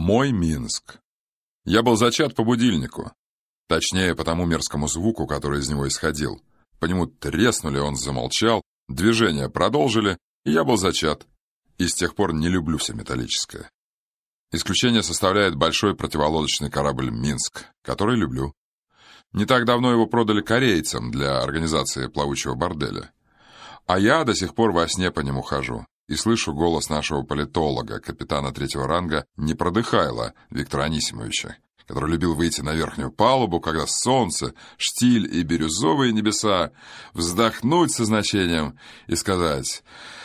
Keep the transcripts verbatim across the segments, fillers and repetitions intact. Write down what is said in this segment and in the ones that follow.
Мой Минск. Я был зачат по будильнику. Точнее, по тому мерзкому звуку, который из него исходил. По нему треснули, он замолчал, движения продолжили, и я был зачат. И с тех пор не люблю все металлическое. Исключение составляет большой противолодочный корабль «Минск», который люблю. Не так давно его продали корейцам для организации плавучего борделя. А я до сих пор во сне по нему хожу и слышу голос нашего политолога, капитана третьего ранга Непродыхайла Виктора Анисимовича, который любил выйти на верхнюю палубу, когда солнце, штиль и бирюзовые небеса, вздохнуть со значением и сказать: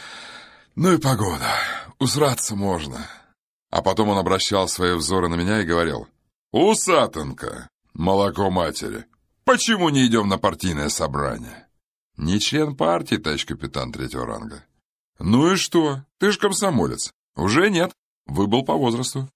«Ну и погода, усраться можно». А потом он обращал свои взоры на меня и говорил: «Усатенко, молоко матери, почему не идем на партийное собрание?» Не член партии, товарищ капитан третьего ранга. Ну и что? Ты ж комсомолец. Уже нет. Выбыл по возрасту.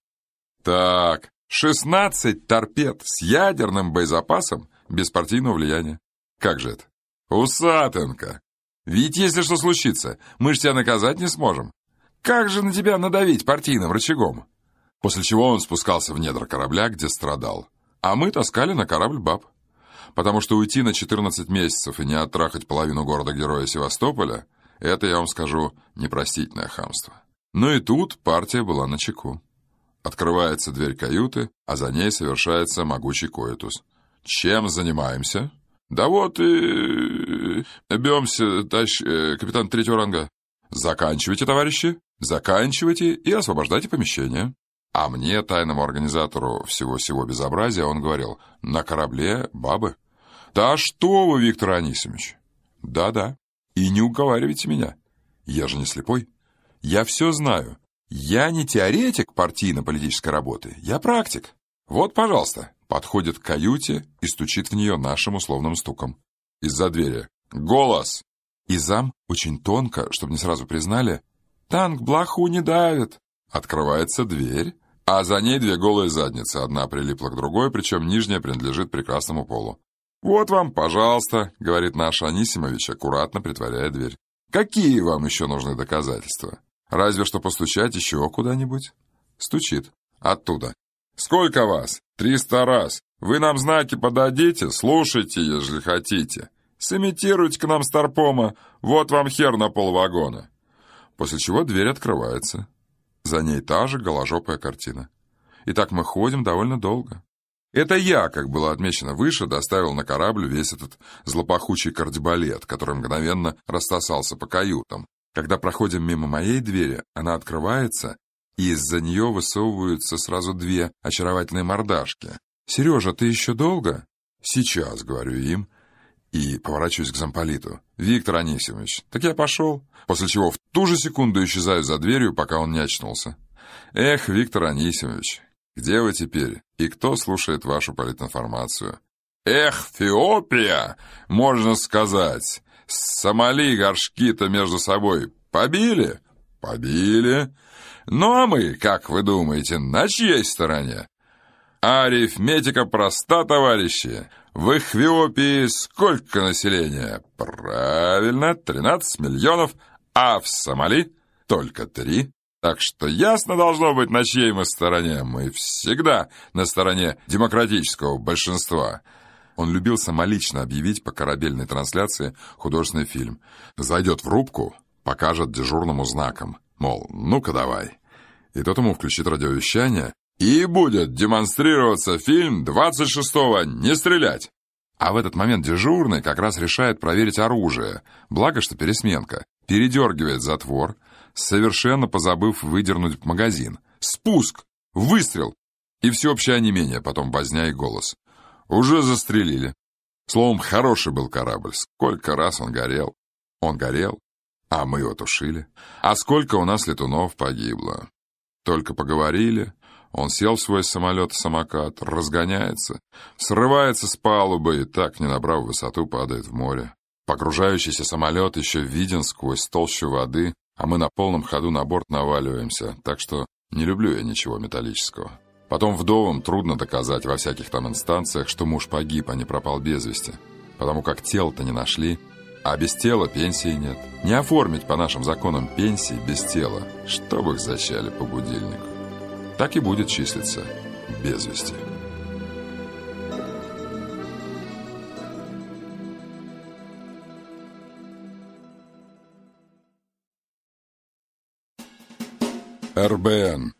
Так, шестнадцать торпед с ядерным боезапасом без партийного влияния. Как же это? Усатенко, ведь если что случится, мы ж тебя наказать не сможем. Как же на тебя надавить партийным рычагом? После чего он спускался в недра корабля, где страдал. А мы таскали на корабль баб. Потому что уйти на четырнадцать месяцев и не оттрахать половину города-героя Севастополя — это, я вам скажу, непростительное хамство. Но и тут партия была начеку. Открывается дверь каюты, а за ней совершается могучий коитус. Чем занимаемся? Да вот и... бьемся, товарищ э, капитан третьего ранга. Заканчивайте, товарищи, заканчивайте и освобождайте помещение. А мне, тайному организатору всего-сего безобразия, он говорил: на корабле бабы. Да что вы, Виктор Анисимович? Да-да. И не уговаривайте меня. Я же не слепой. Я все знаю. Я не теоретик партийно-политической работы. Я практик. Вот, пожалуйста. Подходит к каюте и стучит в нее нашим условным стуком. Из-за двери: голос! И зам очень тонко, чтобы не сразу признали: танк блоху не давит. Открывается дверь, а за ней две голые задницы. Одна прилипла к другой, причем нижняя принадлежит прекрасному полу. «Вот вам, пожалуйста», — говорит наш Анисимович, аккуратно притворяя дверь. «Какие вам еще нужны доказательства? Разве что постучать еще куда-нибудь?» Стучит. Оттуда. «Сколько вас? Триста раз. Вы нам знаки подадите? Слушайте, ежели хотите. Сымитируйте к нам старпома. Вот вам хер на полвагона». После чего дверь открывается. За ней та же голожопая картина. И так мы ходим довольно долго. Это я, как было отмечено выше, доставил на корабль весь этот злопахучий кардебалет, который мгновенно растасался по каютам. Когда проходим мимо моей двери, она открывается, и из-за нее высовываются сразу две очаровательные мордашки. «Сережа, ты еще долго?» «Сейчас», — говорю им, и поворачиваюсь к замполиту. «Виктор Анисимович, так я пошел». После чего в ту же секунду исчезаю за дверью, пока он не очнулся. «Эх, Виктор Анисимович, где вы теперь? И кто слушает вашу политинформацию?» «Эх, Феопия, можно сказать. Сомали горшки-то между собой побили?» «Побили. Ну а мы, как вы думаете, на чьей стороне?» «Арифметика проста, товарищи. В Эфиопии сколько населения?» «Правильно, тринадцать миллионов, а в Сомали только три. Так что ясно должно быть, на чьей мы стороне. Мы всегда на стороне демократического большинства». Он любил самолично объявить по корабельной трансляции художественный фильм. Зайдет в рубку, покажет дежурному знаком, мол, ну-ка давай. И тот ему включит радиовещание, и будет демонстрироваться фильм двадцать шестого «Не стрелять». А в этот момент дежурный как раз решает проверить оружие, благо что пересменка, передергивает затвор, совершенно позабыв выдернуть магазин. Спуск! Выстрел! И всеобщее онемение, потом возня и голос. Уже застрелили. Словом, хороший был корабль. Сколько раз он горел. Он горел, а мы его тушили. А сколько у нас летунов погибло. Только поговорили, он сел в свой самолет-самокат, разгоняется, срывается с палубы и так, не набрав высоту, падает в море. Погружающийся самолет еще виден сквозь толщу воды, а мы на полном ходу на борт наваливаемся, так что не люблю я ничего металлического. Потом вдовам трудно доказать во всяких там инстанциях, что муж погиб, а не пропал без вести, потому как тело-то не нашли, а без тела пенсии нет. Не оформить по нашим законам пенсии без тела, чтобы их зачали по будильнику. так и будет числиться без вести. эр бэ эн.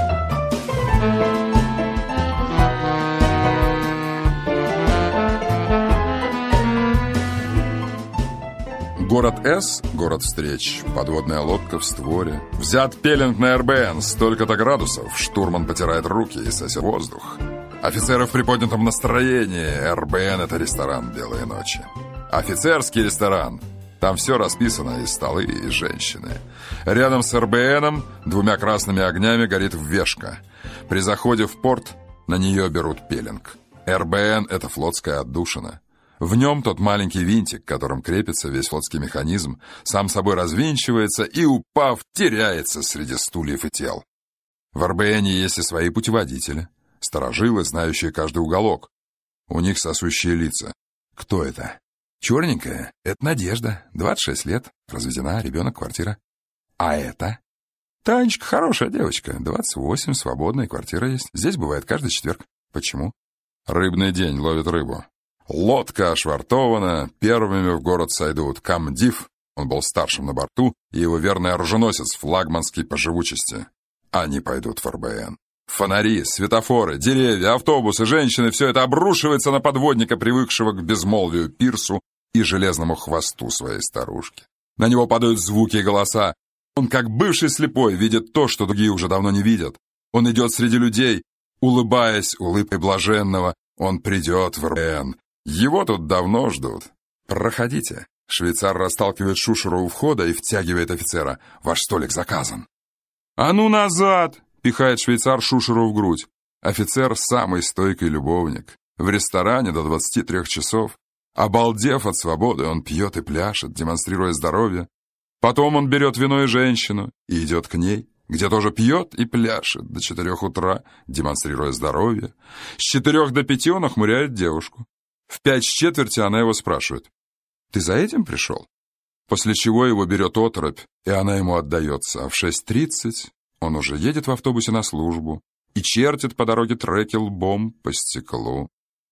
Город С, город встреч, подводная лодка в створе. Взят пеленг на эр бэ эн, столько-то градусов. Штурман потирает руки и сосет воздух. Офицеры в приподнятом настроении. эр бэ эн — это ресторан «Белые ночи». Офицерский ресторан. Там все расписано, и столы, и женщины. Рядом с эр бэ эном двумя красными огнями горит вешка. При заходе в порт на нее берут пеленг. эр бэ эн — это флотская отдушина. В нем тот маленький винтик, которым крепится весь флотский механизм, сам собой развинчивается и, упав, теряется среди стульев и тел. В эр бэ эне есть и свои путеводители, старожилы, знающие каждый уголок. У них сосущие лица. Кто это? Черненькая — это Надежда, двадцать шесть лет, разведена, ребенок, квартира. А это? Танечка хорошая девочка, двадцать восемь, свободная, квартира есть. Здесь бывает каждый четверг. Почему? Рыбный день, ловит рыбу. Лодка ошвартована, первыми в город сойдут комдив, он был старшим на борту, и его верный оруженосец, флагманский по живучести. Они пойдут в эр бэ эн. Фонари, светофоры, деревья, автобусы, женщины — все это обрушивается на подводника, привыкшего к безмолвию пирсу и железному хвосту своей старушки. На него падают звуки и голоса. Он, как бывший слепой, видит то, что другие уже давно не видят. Он идет среди людей, улыбаясь улыбкой блаженного. Он придет в эр бэ эн. Его тут давно ждут. Проходите. Швейцар расталкивает шушеру у входа и втягивает офицера. Ваш столик заказан. А ну назад! Пихает швейцар шушеру в грудь. Офицер — самый стойкий любовник. В ресторане до двадцати трех часов. Обалдев от свободы, он пьет и пляшет, демонстрируя здоровье. Потом он берет вино и женщину и идет к ней, где тоже пьет и пляшет до четырех утра, демонстрируя здоровье. С четырех до пяти он охмуряет девушку. В пять с четверти она его спрашивает: «Ты за этим пришел?» После чего его берет оторопь, и она ему отдается, а в шесть тридцать он уже едет в автобусе на службу и чертит по дороге треки лбом по стеклу.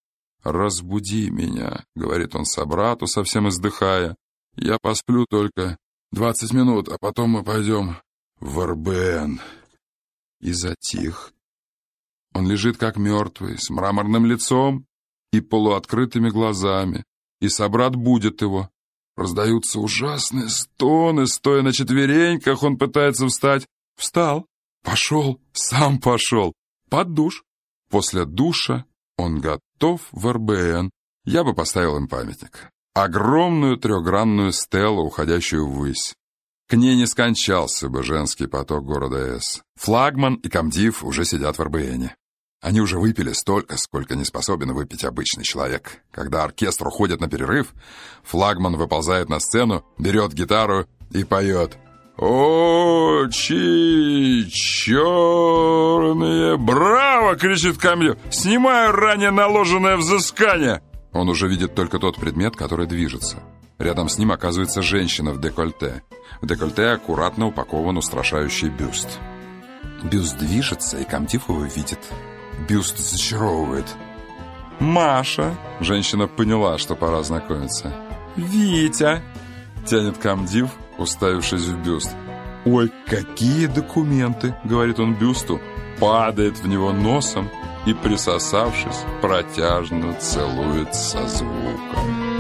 «Разбуди меня», — говорит он собрату, совсем издыхая. «Я посплю только двадцать минут, а потом мы пойдем в эр бэ эн». И затих. Он лежит как мертвый, с мраморным лицом и полуоткрытыми глазами, и собрат будет его. Раздаются ужасные стоны, стоя на четвереньках, он пытается встать. Встал, пошел, сам пошел, под душ. После душа он готов в эр бэ эн. Я бы поставил им памятник. Огромную трехгранную стелу, уходящую ввысь. К ней не скончался бы женский поток города С. Флагман и комдив уже сидят в эр бэ эне. Они уже выпили столько, сколько не способен выпить обычный человек. Когда оркестр уходит на перерыв, флагман выползает на сцену, берет гитару и поет: «Очи черные! Браво!» — кричит комдив. «Снимаю ранее наложенное взыскание!» Он уже видит только тот предмет, который движется. Рядом с ним оказывается женщина в декольте. В декольте аккуратно упакован устрашающий бюст. Бюст движется, и комдив его видит. Бюст зачаровывает. «Маша!» — женщина поняла, что пора знакомиться. «Витя!» — тянет комдив, уставившись в бюст. «Ой, какие документы!» — говорит он бюсту, падает в него носом и, присосавшись, протяжно целует со звуком.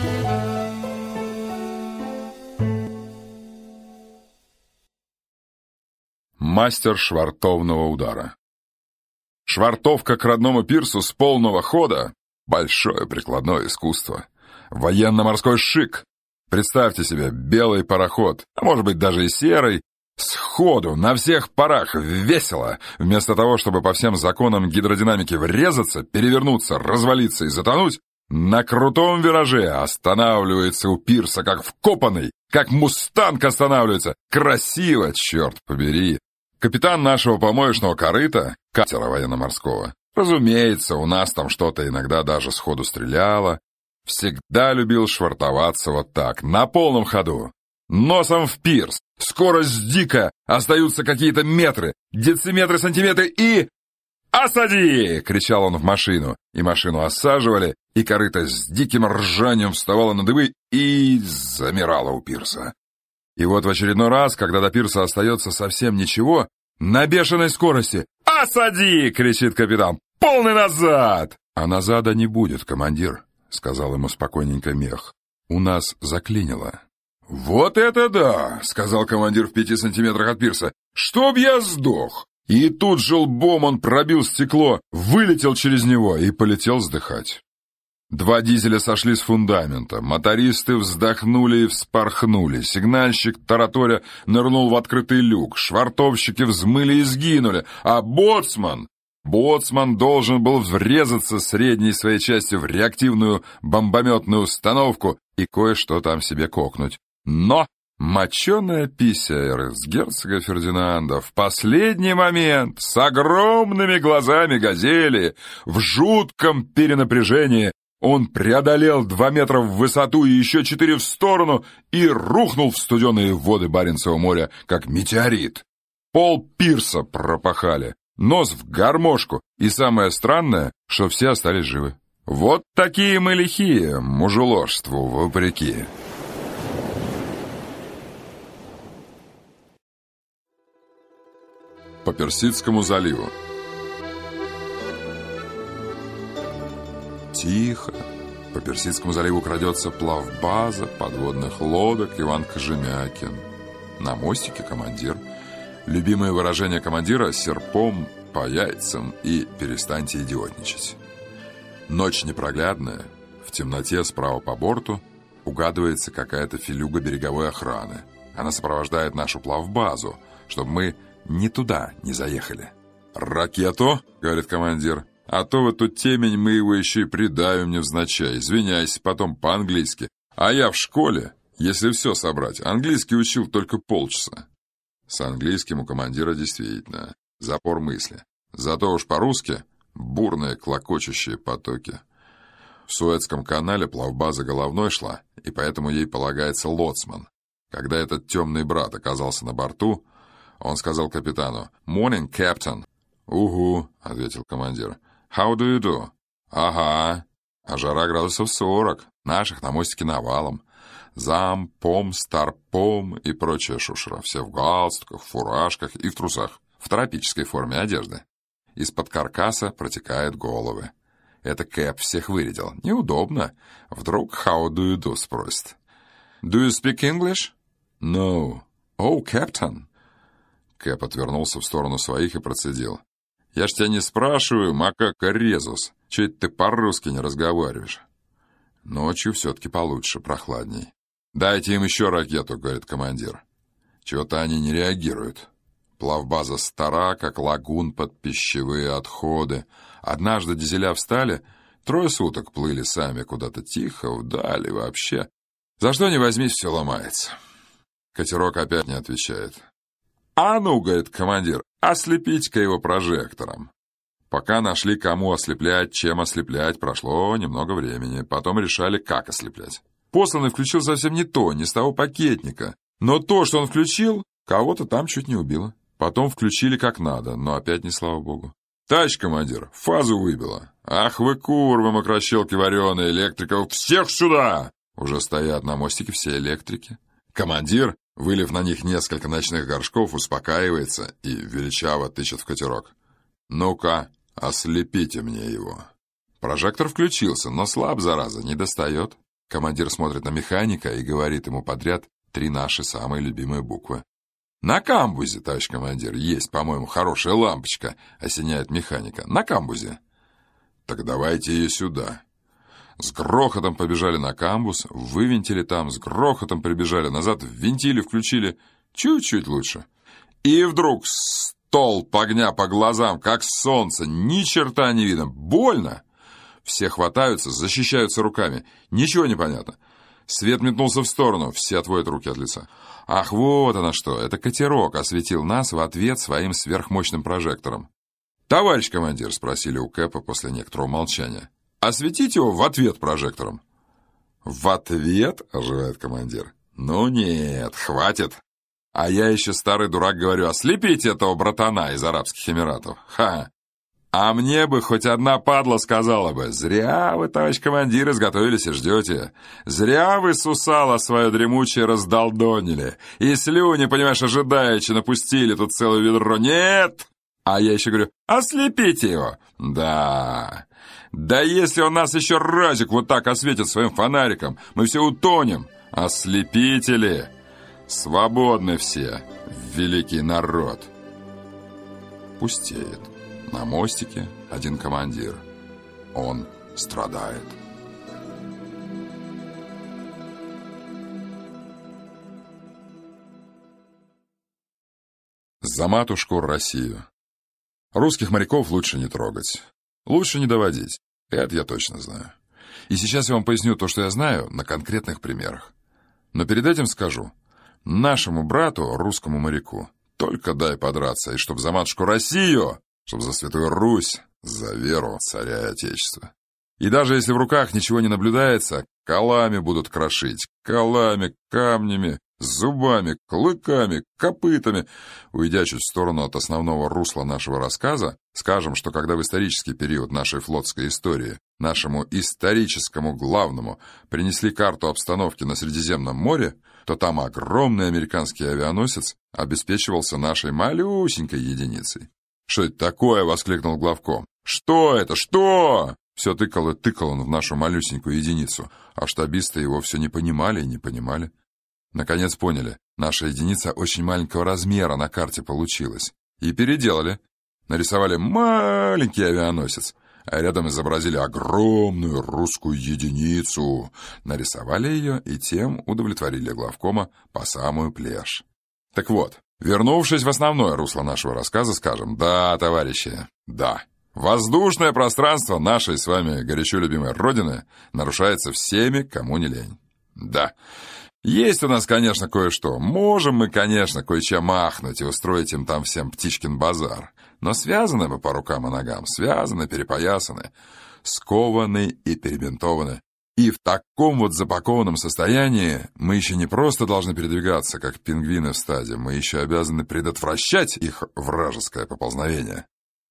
Мастер швартовного удара. Швартовка к родному пирсу с полного хода — большое прикладное искусство. Военно-морской шик. Представьте себе белый пароход, а может быть даже и серый, сходу, на всех парах, весело, вместо того, чтобы по всем законам гидродинамики врезаться, перевернуться, развалиться и затонуть, на крутом вираже останавливается у пирса, как вкопанный, как мустанг останавливается. Красиво, черт побери. Капитан нашего помоечного корыта, катера военно-морского, разумеется, у нас там что-то иногда даже сходу стреляло, всегда любил швартоваться вот так, на полном ходу, носом в пирс, Скорость дикая, остаются какие-то метры, дециметры, сантиметры и... «Осади!» — кричал он в машину. И машину осаживали, и корыто с диким ржанием вставало на дыбы и замирало у пирса. И вот в очередной раз, когда до пирса остается совсем ничего, на бешеной скорости «Осади!» — кричит капитан. «Полный назад!» «А назада не будет, командир», — сказал ему спокойненько Мех. «У нас заклинило». «Вот это да!» — сказал командир в пяти сантиметрах от пирса. «Чтоб я сдох!» И тут же лбом он пробил стекло, вылетел через него и полетел вздыхать. Два дизеля сошли с фундамента, мотористы вздохнули и вспорхнули, сигнальщик тараторя нырнул в открытый люк, швартовщики взмыли и сгинули, а боцман... Боцман должен был врезаться средней своей частью в реактивную бомбометную установку и кое-что там себе кокнуть. Но моченая пися эрцгерцога Фердинанда в последний момент с огромными глазами газели в жутком перенапряжении он преодолел два метра в высоту и еще четыре в сторону и рухнул в студеные воды Баренцева моря, как метеорит. Пол пирса пропахали, нос в гармошку, и самое странное, что все остались живы. Вот такие мы лихие, мужеложству вопреки. По Персидскому заливу. Тихо. По Персидскому заливу крадется плавбаза подводных лодок Иван Кожемякин. На мостике командир. Любимое выражение командира — серпом по яйцам и «перестаньте идиотничать». Ночь непроглядная. В темноте справа по борту угадывается какая-то филюга береговой охраны. Она сопровождает нашу плавбазу, чтобы мы не туда не заехали. «Ракету!» — говорит командир. «А то в эту темень мы его еще и придавим невзначай. Извиняйся потом по-английски. А я в школе, если все собрать, английский учил только полчаса». С английским у командира действительно запор мысли. Зато уж по-русски бурные клокочущие потоки. В Суэцком канале плавбаза головной шла, и поэтому ей полагается лоцман. Когда этот темный брат оказался на борту, он сказал капитану «Morning, Captain». «Угу», — ответил командир. «How do you do?» «Ага». А жара градусов сорок. Наших на мостике навалом. Зам, пом, старпом и прочая шушера. Все в галстуках, в фуражках и в трусах. В тропической форме одежды. Из-под каркаса протекают головы. Это Кэп всех вырядил. Неудобно. Вдруг «How do you do?» спросит. «Do you speak English?» «No». «Oh, Captain». Кэп отвернулся в сторону своих и процедил. «Я ж тебя не спрашиваю, макака Резус, чё это ты по-русски не разговариваешь?» Ночью все-таки получше, прохладней. «Дайте им еще ракету», — говорит командир. Чего-то они не реагируют. Плавбаза стара, как лагун под пищевые отходы. Однажды дизеля встали, трое суток плыли сами куда-то тихо, вдали вообще. За что ни возьмись, все ломается. Катерок опять не отвечает. «А ну, — говорит командир, — ослепите-ка его прожектором». Пока нашли, кому ослеплять, чем ослеплять, прошло немного времени. Потом решали, как ослеплять. Посланный включил совсем не то, не с того пакетника. Но то, что он включил, кого-то там чуть не убило. Потом включили как надо, но опять не слава богу. «Товарищ командир, фазу выбило. Ах вы курвы, мокрощелки вареные, электриков, всех сюда!» Уже стоят на мостике все электрики. Командир, вылив на них несколько ночных горшков, успокаивается и величаво тычет в катерок. «Ну-ка, ослепите мне его». Прожектор включился, но слаб, зараза, не достает. Командир смотрит на механика и говорит ему подряд три наши самые любимые буквы. «На камбузе, товарищ командир, есть, по-моему, хорошая лампочка», — осеняет механика. «На камбузе». «Так давайте ее сюда». С грохотом побежали на камбуз, вывинтили там, с грохотом прибежали назад, ввинтили, включили. Чуть-чуть лучше. И вдруг столб огня по глазам, как солнце, ни черта не видно. Больно. Все хватаются, защищаются руками. Ничего не понятно. Свет метнулся в сторону, все отводят руки от лица. Ах, вот оно что, это катерок осветил нас в ответ своим сверхмощным прожектором. «Товарищ командир», — спросили у Кэпа после некоторого молчания, «осветите его в ответ прожектором». «В ответ?» — оживает командир. «Ну нет, хватит. А я еще, старый дурак, говорю, ослепите этого братана из Арабских Эмиратов. Ха! А мне бы хоть одна падла сказала бы: зря вы, товарищ командир, изготовились и ждете. Зря вы, сусало свое дремучее раздолдонили. И слюни, понимаешь, ожидаючи напустили тут целое ведро. Нет! А я еще говорю: ослепите его. Да... Да если он нас еще разик вот так осветит своим фонариком, мы все утонем. Ослепители! Свободны все, великий народ. Пустеет. На мостике один командир. Он страдает. За матушку Россию. Русских моряков лучше не трогать. Лучше не доводить. Это я точно знаю. И сейчас я вам поясню то, что я знаю, на конкретных примерах. Но перед этим скажу. Нашему брату, русскому моряку, только дай подраться, и чтоб за матушку Россию, чтоб за Святую Русь, за веру царя и Отечества. И даже если в руках ничего не наблюдается, колами будут крошить, колами, камнями, зубами, клыками, копытами. Уйдя чуть в сторону от основного русла нашего рассказа, скажем, что когда в исторический период нашей флотской истории нашему историческому главному принесли карту обстановки на Средиземном море, то там огромный американский авианосец обеспечивался нашей малюсенькой единицей. «Что это такое?» — воскликнул главком. «Что это? Что?» Все тыкал и тыкал он в нашу малюсенькую единицу, а штабисты его все не понимали и не понимали. Наконец поняли, наша единица очень маленького размера на карте получилась. И переделали. Нарисовали маленький авианосец, а рядом изобразили огромную русскую единицу. Нарисовали ее и тем удовлетворили главкома по самую плешь. Так вот, вернувшись в основное русло нашего рассказа, скажем: да, товарищи, да. Воздушное пространство нашей с вами горячо любимой Родины нарушается всеми, кому не лень. Да. Есть у нас, конечно, кое-что. Можем мы, конечно, кое-чем махнуть и устроить им там всем птичкин базар. Но связаны мы по рукам и ногам, связаны, перепоясаны, скованы и перебинтованы. И в таком вот запакованном состоянии мы еще не просто должны передвигаться, как пингвины в стаде, мы еще обязаны предотвращать их вражеское поползновение.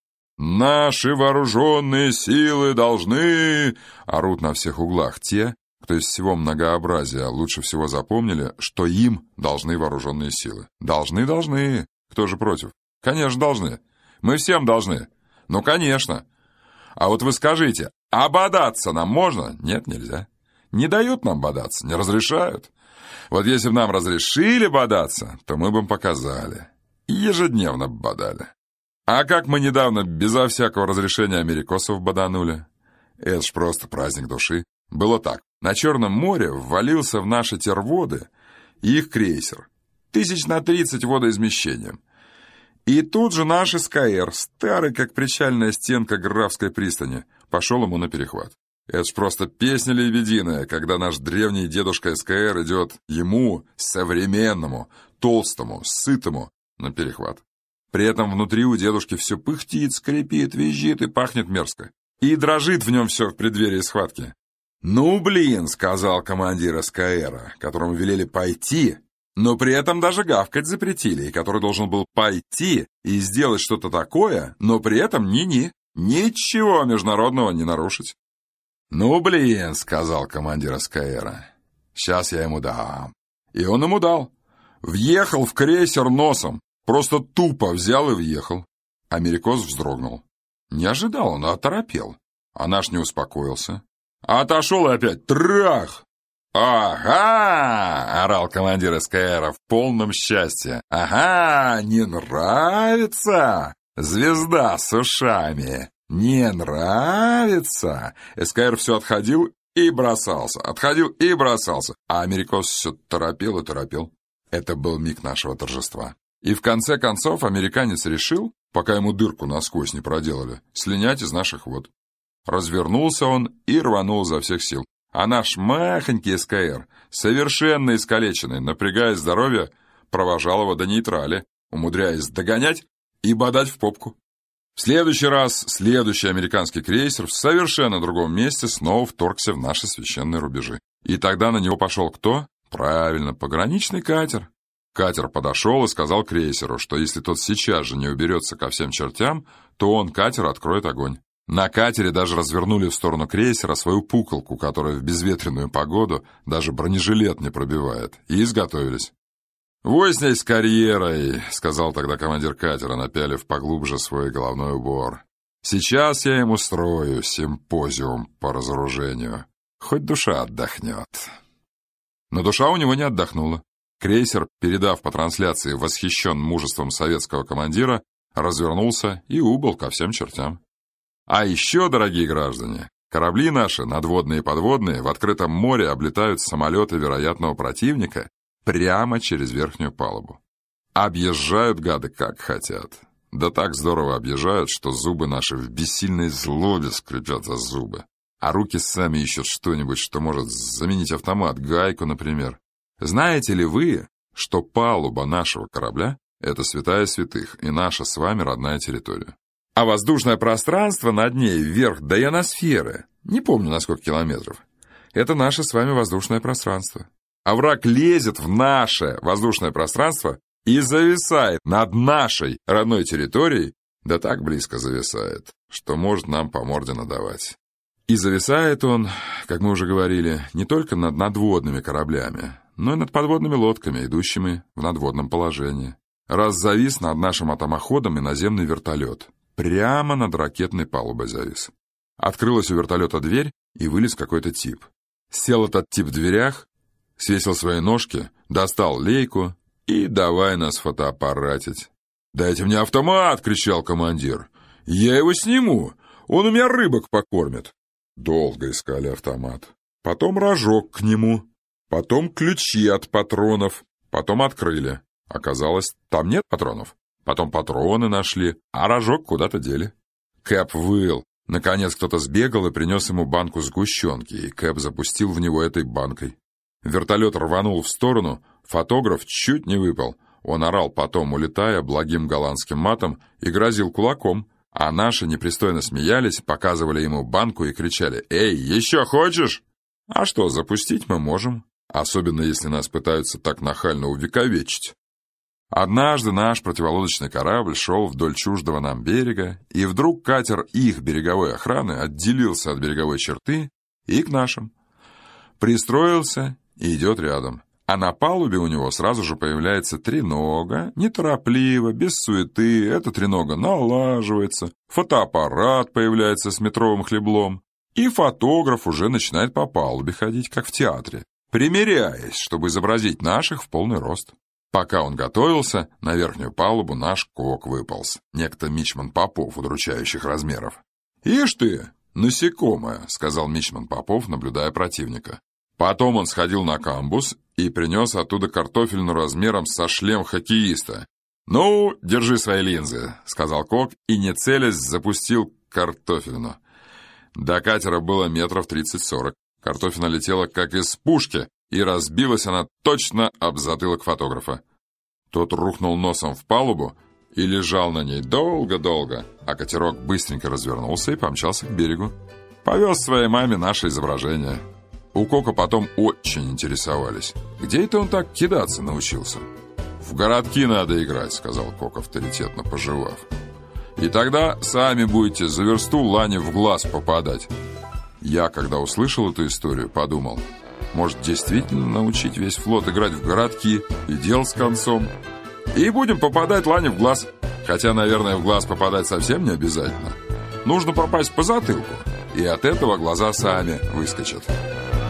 «Наши вооруженные силы должны...» — орут на всех углах те, кто из всего многообразия лучше всего запомнили, что им должны вооруженные силы. Должны, должны. Кто же против? Конечно, должны. Мы всем должны. Ну, конечно. А вот вы скажите, а бодаться нам можно? Нет, нельзя. Не дают нам бодаться, не разрешают. Вот если бы нам разрешили бодаться, то мы бы им показали. Ежедневно бы бодали. А как мы недавно безо всякого разрешения америкосов боданули? Это ж просто праздник души. Было так. На Черном море ввалился в наши терводы их крейсер. Тысяч на тридцать водоизмещением. И тут же наш СКР, старый как причальная стенка Графской пристани, пошел ему на перехват. Это ж просто песня лебединая, когда наш древний дедушка СКР идет ему, современному, толстому, сытому, на перехват. При этом внутри у дедушки все пыхтит, скрипит, визжит и пахнет мерзко. И дрожит в нем все в преддверии схватки. «Ну, блин», — сказал командир СКРа, которому велели пойти, но при этом даже гавкать запретили, и который должен был пойти и сделать что-то такое, но при этом ни-ни, ничего международного не нарушить. «Ну, блин», — сказал командир СКРа, — «сейчас я ему дам». И он ему дал. Въехал в крейсер носом. Просто тупо взял и въехал. Америкос вздрогнул. Не ожидал он, а оторопел. А наш не успокоился. А отошел и опять трах! «Ага!» — орал командир СКРа в полном счастье. «Ага! Не нравится? Звезда с ушами! Не нравится?» СКР все отходил и бросался, отходил и бросался. А америкос все торопел и торопел. Это был миг нашего торжества. И в конце концов американец решил, пока ему дырку насквозь не проделали, слинять из наших вод. Развернулся он и рванул изо всех сил. А наш махонький СКР, совершенно искалеченный, напрягая здоровье, провожал его до нейтрали, умудряясь догонять и бодать в попку. В следующий раз следующий американский крейсер в совершенно другом месте снова вторгся в наши священные рубежи. И тогда на него пошел кто? Правильно, пограничный катер. Катер подошел и сказал крейсеру, что если тот сейчас же не уберется ко всем чертям, то он, катер, откроет огонь. На катере даже развернули в сторону крейсера свою пуколку, которая в безветренную погоду даже бронежилет не пробивает, и изготовились. «Вой с ней с карьерой», — сказал тогда командир катера, напялив поглубже свой головной убор. «Сейчас я им устрою симпозиум по разоружению. Хоть душа отдохнет». Но душа у него не отдохнула. Крейсер, передав по трансляции восхищен мужеством советского командира, развернулся и убыл ко всем чертям. А еще, дорогие граждане, корабли наши, надводные и подводные, в открытом море облетают самолеты вероятного противника прямо через верхнюю палубу. Объезжают гады как хотят. Да так здорово объезжают, что зубы наши в бессильной злобе скрипят за зубы. А руки сами ищут что-нибудь, что может заменить автомат, гайку, например. Знаете ли вы, что палуба нашего корабля — это святая святых и наша с вами родная территория? А воздушное пространство над ней вверх до ионосферы, не помню на сколько километров, это наше с вами воздушное пространство. А враг лезет в наше воздушное пространство и зависает над нашей родной территорией, да так близко зависает, что может нам по морде надавать. И зависает он, как мы уже говорили, не только над надводными кораблями, но и над подводными лодками, идущими в надводном положении. Раз завис над нашим атомоходом и наземный вертолет. Прямо над ракетной палубой завис. Открылась у вертолета дверь, и вылез какой-то тип. Сел этот тип в дверях, свесил свои ножки, достал лейку и давай нас фотоаппаратить. «Дайте мне автомат!» — кричал командир. «Я его сниму! Он у меня рыбок покормит!» Долго искали автомат. Потом рожок к нему. Потом ключи от патронов. Потом открыли. Оказалось, там нет патронов. Потом патроны нашли, а рожок куда-то дели. Кэп выл. Наконец кто-то сбегал и принес ему банку сгущенки, и Кэп запустил в него этой банкой. Вертолет рванул в сторону, фотограф чуть не выпал. Он орал потом, улетая благим голландским матом, и грозил кулаком, а наши непристойно смеялись, показывали ему банку и кричали: «Эй, еще хочешь?» А что, запустить мы можем, особенно если нас пытаются так нахально увековечить. Однажды наш противолодочный корабль шел вдоль чуждого нам берега, и вдруг катер их береговой охраны отделился от береговой черты и к нашим. Пристроился и идет рядом. А на палубе у него сразу же появляется тренога, неторопливо, без суеты, эта тренога налаживается, фотоаппарат появляется с метровым хлеблом, и фотограф уже начинает по палубе ходить, как в театре, примеряясь, чтобы изобразить наших в полный рост. Пока он готовился, на верхнюю палубу наш кок выполз, некто мичман Попов удручающих размеров. «Ишь ты, насекомое», — сказал мичман Попов, наблюдая противника. Потом он сходил на камбуз и принес оттуда картофельную размером со шлем хоккеиста. «Ну, держи свои линзы», — сказал кок и, не целясь, запустил картофельну. До катера было метров тридцать-сорок. Картофельна летела как из пушки, и разбилась она точно об затылок фотографа. Тот рухнул носом в палубу и лежал на ней долго-долго, а катерок быстренько развернулся и помчался к берегу. Повез своей маме наше изображение. У Кока потом очень интересовались, где это он так кидаться научился. «В городки надо играть», — сказал Кок, авторитетно пожевав. «И тогда сами будете за версту лани в глаз попадать». Я, когда услышал эту историю, подумал, может, действительно научить весь флот играть в городки, и дел с концом. И будем попадать лани в глаз. Хотя, наверное, в глаз попадать совсем не обязательно. Нужно попасть по затылку, и от этого глаза сами выскочат.